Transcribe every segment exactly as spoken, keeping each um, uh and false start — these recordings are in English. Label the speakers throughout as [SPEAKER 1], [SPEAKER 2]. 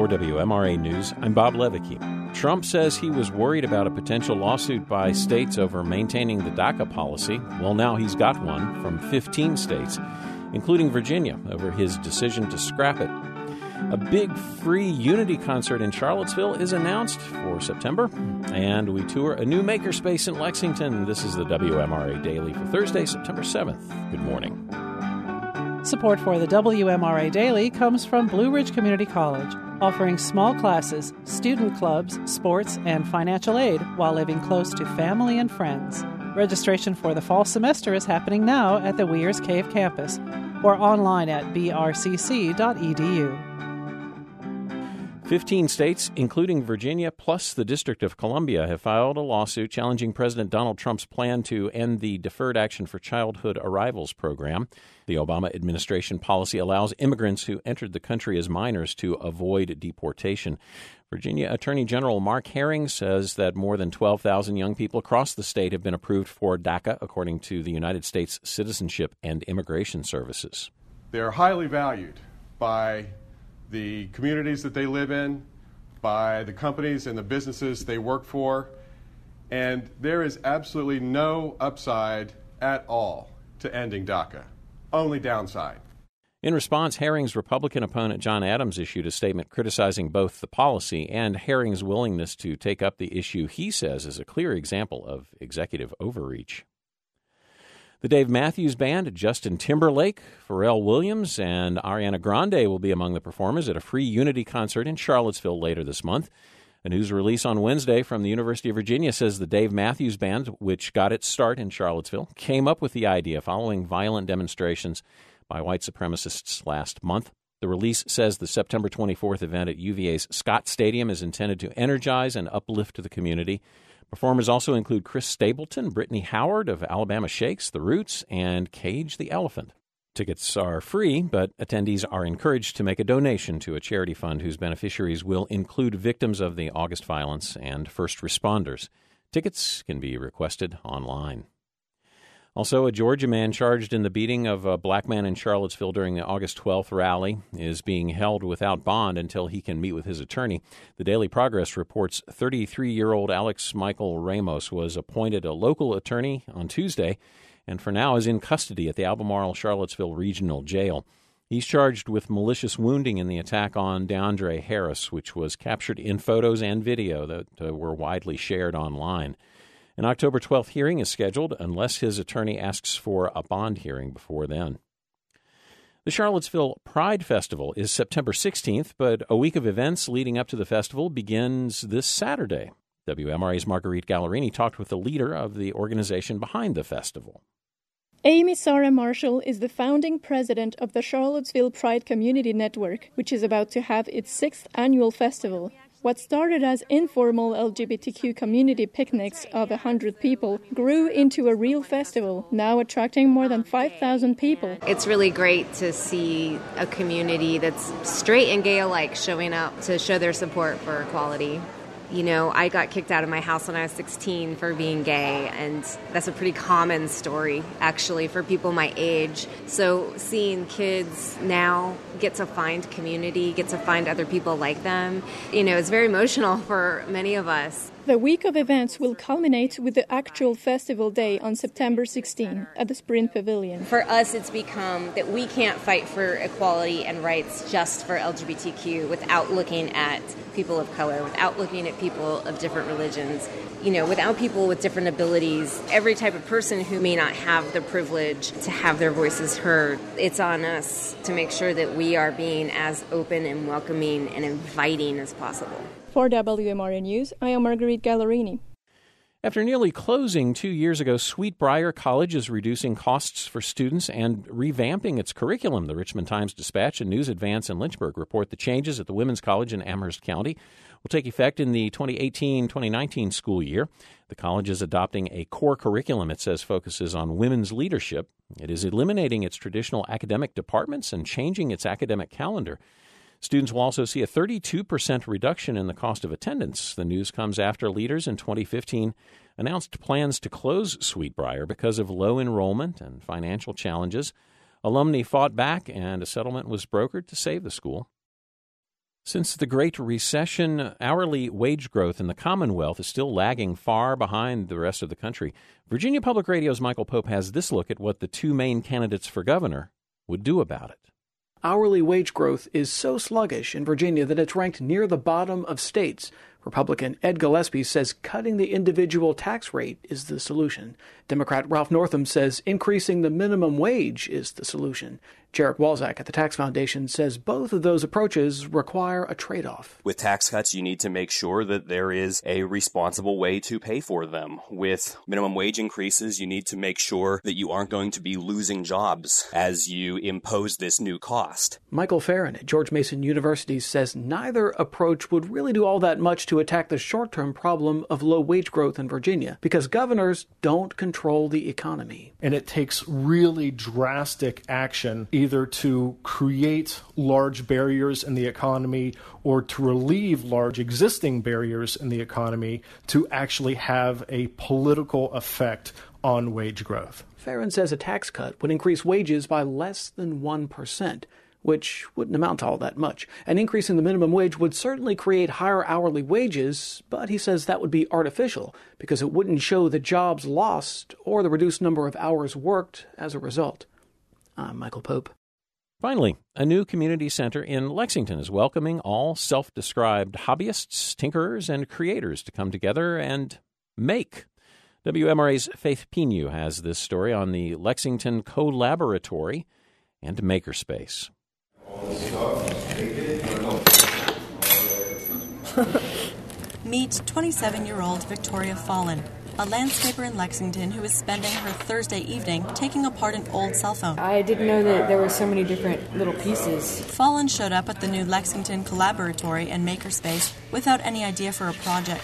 [SPEAKER 1] For W M R A News, I'm Bob Levicki. Trump says he was worried about a potential lawsuit by states over maintaining the DACA policy. Well, now he's got one from fifteen states, including Virginia, over his decision to scrap it. A big free Unity concert in Charlottesville is announced for September, and we tour a new makerspace in Lexington. This is the W M R A Daily for Thursday, September seventh. Good morning.
[SPEAKER 2] Support for the W M R A Daily comes from Blue Ridge Community College, offering small classes, student clubs, sports, and financial aid while living close to family and friends. Registration for the fall semester is happening now at the Weers Cave campus or online at b r c c dot e d u.
[SPEAKER 1] Fifteen states, including Virginia plus the District of Columbia, have filed a lawsuit challenging President Donald Trump's plan to end the Deferred Action for Childhood Arrivals program. The Obama administration policy allows immigrants who entered the country as minors to avoid deportation. Virginia Attorney General Mark Herring says that more than twelve thousand young people across the state have been approved for DACA, according to the United States Citizenship and Immigration Services.
[SPEAKER 3] They're highly valued by the communities that they live in, by the companies and the businesses they work for, and there is absolutely no upside at all to ending DACA, only downside.
[SPEAKER 1] In response, Herring's Republican opponent John Adams issued a statement criticizing both the policy and Herring's willingness to take up the issue he says is a clear example of executive overreach. The Dave Matthews Band, Justin Timberlake, Pharrell Williams, and Ariana Grande will be among the performers at a free Unity concert in Charlottesville later this month. A news release on Wednesday from the University of Virginia says the Dave Matthews Band, which got its start in Charlottesville, came up with the idea following violent demonstrations by white supremacists last month. The release says the September twenty-fourth event at U V A's Scott Stadium is intended to energize and uplift the community. Performers also include Chris Stapleton, Brittany Howard of Alabama Shakes, The Roots, and Cage the Elephant. Tickets are free, but attendees are encouraged to make a donation to a charity fund whose beneficiaries will include victims of the August violence and first responders. Tickets can be requested online. Also, a Georgia man charged in the beating of a black man in Charlottesville during the August twelfth rally is being held without bond until he can meet with his attorney. The Daily Progress reports thirty-three-year-old Alex Michael Ramos was appointed a local attorney on Tuesday and for now is in custody at the Albemarle Charlottesville Regional Jail. He's charged with malicious wounding in the attack on DeAndre Harris, which was captured in photos and video that uh, were widely shared online. An October twelfth hearing is scheduled unless his attorney asks for a bond hearing before then. The Charlottesville Pride Festival is September sixteenth, but a week of events leading up to the festival begins this Saturday. W M R A's Marguerite Gallerini talked with the leader of the organization behind the festival.
[SPEAKER 4] Amy Sarah Marshall is the founding president of the Charlottesville Pride Community Network, which is about to have its sixth annual festival. What started as informal L G B T Q community picnics of one hundred people grew into a real festival, now attracting more than five thousand people.
[SPEAKER 5] It's really great to see a community that's straight and gay alike showing up to show their support for equality. You know, I got kicked out of my house when I was sixteen for being gay, and that's a pretty common story, actually, for people my age. So seeing kids now get to find community, get to find other people like them, you know, it's very emotional for many of us.
[SPEAKER 4] The week of events will culminate with the actual festival day on September sixteenth at the Sprint Pavilion.
[SPEAKER 5] For us, it's become that we can't fight for equality and rights just for L G B T Q without looking at people of color, without looking at people of different religions, you know, without people with different abilities, every type of person who may not have the privilege to have their voices heard. It's on us to make sure that we are being as open and welcoming and inviting as possible.
[SPEAKER 4] For W M R A News, I am Marguerite Gallerini.
[SPEAKER 1] After nearly closing two years ago, Sweetbriar College is reducing costs for students and revamping its curriculum. The Richmond Times-Dispatch and News Advance in Lynchburg report the changes at the Women's College in Amherst County will take effect in the twenty eighteen twenty nineteen school year. The college is adopting a core curriculum it says focuses on women's leadership. It is eliminating its traditional academic departments and changing its academic calendar. Students will also see a thirty-two percent reduction in the cost of attendance. The news comes after leaders in twenty fifteen announced plans to close Sweetbriar because of low enrollment and financial challenges. Alumni fought back, and a settlement was brokered to save the school. Since the Great Recession, hourly wage growth in the Commonwealth is still lagging far behind the rest of the country. Virginia Public Radio's Michael Pope has this look at what the two main candidates for governor would do about it.
[SPEAKER 6] Hourly wage growth is so sluggish in Virginia that it's ranked near the bottom of states. Republican Ed Gillespie says cutting the individual tax rate is the solution. Democrat Ralph Northam says increasing the minimum wage is the solution. Jarek Walzak at the Tax Foundation says both of those approaches require a trade-off.
[SPEAKER 7] With tax cuts, you need to make sure that there is a responsible way to pay for them. With minimum wage increases, you need to make sure that you aren't going to be losing jobs as you impose this new cost.
[SPEAKER 6] Michael Farron at George Mason University says neither approach would really do all that much to attack the short-term problem of low wage growth in Virginia because governors don't control the economy.
[SPEAKER 8] And it takes really drastic action either to create large barriers in the economy or to relieve large existing barriers in the economy to actually have a political effect on wage growth.
[SPEAKER 6] Farron says a tax cut would increase wages by less than one percent, which wouldn't amount to all that much. An increase in the minimum wage would certainly create higher hourly wages, but he says that would be artificial because it wouldn't show the jobs lost or the reduced number of hours worked as a result. I'm Michael Pope.
[SPEAKER 1] Finally, a new community center in Lexington is welcoming all self-described hobbyists, tinkerers, and creators to come together and make. W M R A's Faith Pinu has this story on the Lexington Collaboratory and Makerspace.
[SPEAKER 9] Meet twenty-seven-year-old Victoria Fallon, a landscaper in Lexington who is spending her Thursday evening taking apart an old cell phone.
[SPEAKER 10] I didn't know that there were so many different little pieces.
[SPEAKER 9] Fallon showed up at the new Lexington Collaboratory and Makerspace without any idea for a project.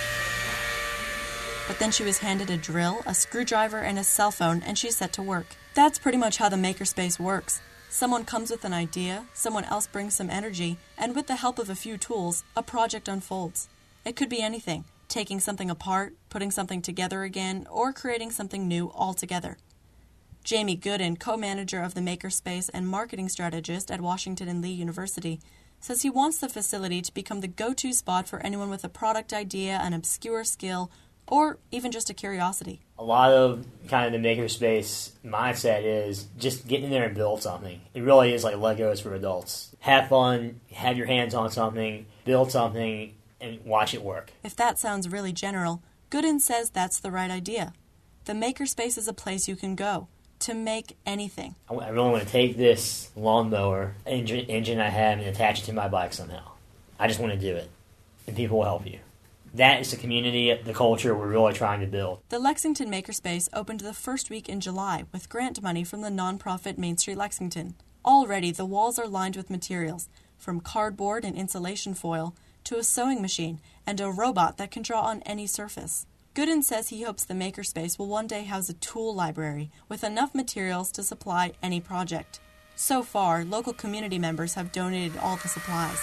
[SPEAKER 9] But then she was handed a drill, a screwdriver, and a cell phone, and she's set to work. That's pretty much how the Makerspace works. Someone comes with an idea, someone else brings some energy, and with the help of a few tools, a project unfolds. It could be anything, taking something apart, putting something together again, or creating something new altogether. Jamie Gooden, co-manager of the Makerspace and marketing strategist at Washington and Lee University, says he wants the facility to become the go-to spot for anyone with a product idea, an obscure skill, or even just a curiosity.
[SPEAKER 11] A lot of kind of the makerspace mindset is just get in there and build something. It really is like Legos for adults. Have fun, have your hands on something, build something, and watch it work.
[SPEAKER 9] If that sounds really general, Gooden says that's the right idea. The Makerspace is a place you can go to make anything.
[SPEAKER 11] I really want to take this lawnmower engine, engine I have and attach it to my bike somehow. I just want to do it, and people will help you. That is the community, the culture we're really trying to build.
[SPEAKER 9] The Lexington Makerspace opened the first week in July with grant money from the nonprofit Main Street Lexington. Already, the walls are lined with materials, from cardboard and insulation foil to a sewing machine and a robot that can draw on any surface. Gooden says he hopes the Makerspace will one day house a tool library with enough materials to supply any project. So far, local community members have donated all the supplies.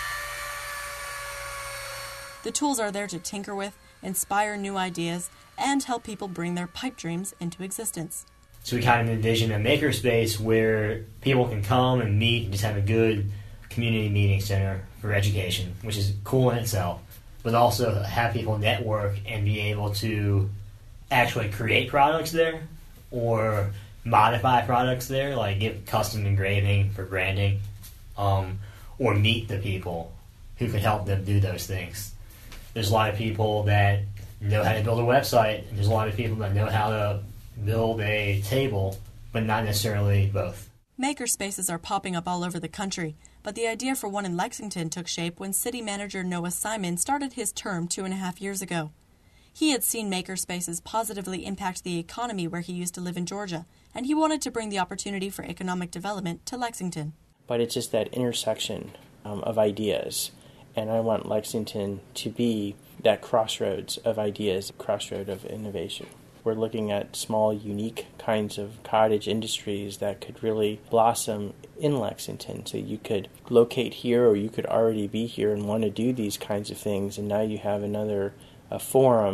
[SPEAKER 9] The tools are there to tinker with, inspire new ideas, and help people bring their pipe dreams into existence.
[SPEAKER 11] So we kind of envision a makerspace where people can come and meet and just have a good community meeting center for education, which is cool in itself, but also have people network and be able to actually create products there or modify products there, like give custom engraving for branding, um, or meet the people who can help them do those things. There's a lot of people that know how to build a website, and there's a lot of people that know how to build a table, but not necessarily both.
[SPEAKER 9] Makerspaces are popping up all over the country, but the idea for one in Lexington took shape when city manager Noah Simon started his term two and a half years ago. He had seen makerspaces positively impact the economy where he used to live in Georgia, and he wanted to bring the opportunity for economic development to Lexington.
[SPEAKER 12] But it's just that intersection um, of ideas. And I want Lexington to be that crossroads of ideas, crossroad of innovation. We're looking at small, unique kinds of cottage industries that could really blossom in Lexington. So you could locate here, or you could already be here and want to do these kinds of things, and now you have another a forum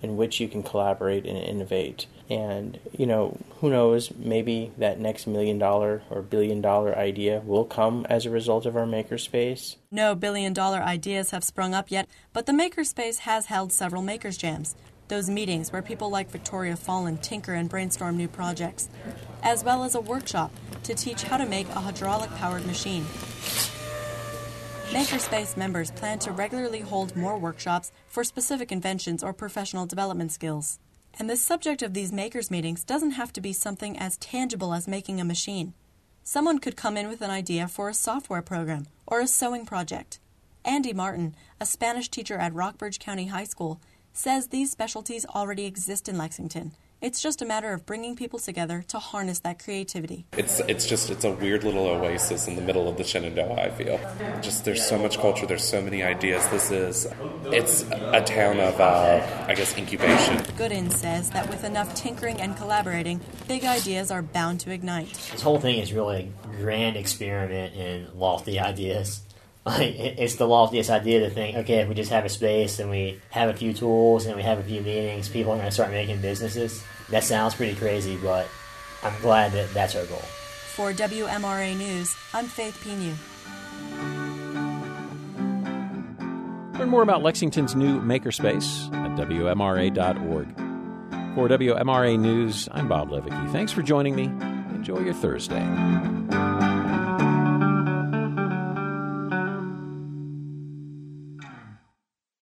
[SPEAKER 12] in which you can collaborate and innovate. And, you know, who knows, maybe that next million dollar or billion dollar idea will come as a result of our makerspace.
[SPEAKER 9] No billion dollar ideas have sprung up yet, but the Makerspace has held several Makers Jams, those meetings where people like Victoria Fallen tinker and brainstorm new projects, as well as a workshop to teach how to make a hydraulic-powered machine. Makerspace members plan to regularly hold more workshops for specific inventions or professional development skills. And the subject of these makers meetings doesn't have to be something as tangible as making a machine. Someone could come in with an idea for a software program or a sewing project. Andy Martin, a Spanish teacher at Rockbridge County High School, says these specialties already exist in Lexington. It's just a matter of bringing people together to harness that creativity.
[SPEAKER 13] It's it's just it's a weird little oasis in the middle of the Shenandoah, I feel. Just there's so much culture, there's so many ideas. This is, it's a town of, uh, I guess, incubation.
[SPEAKER 9] Gooden says that with enough tinkering and collaborating, big ideas are bound to ignite.
[SPEAKER 11] This whole thing is really a grand experiment in lofty ideas. Like, it's the loftiest idea to think, okay, if we just have a space and we have a few tools and we have a few meetings, people are going to start making businesses. That sounds pretty crazy, but I'm glad that that's our goal.
[SPEAKER 9] For W M R A News, I'm Faith Pinu.
[SPEAKER 1] Learn more about Lexington's new Makerspace at W M R A dot org. For W M R A News, I'm Bob Levicki. Thanks for joining me. Enjoy your Thursday.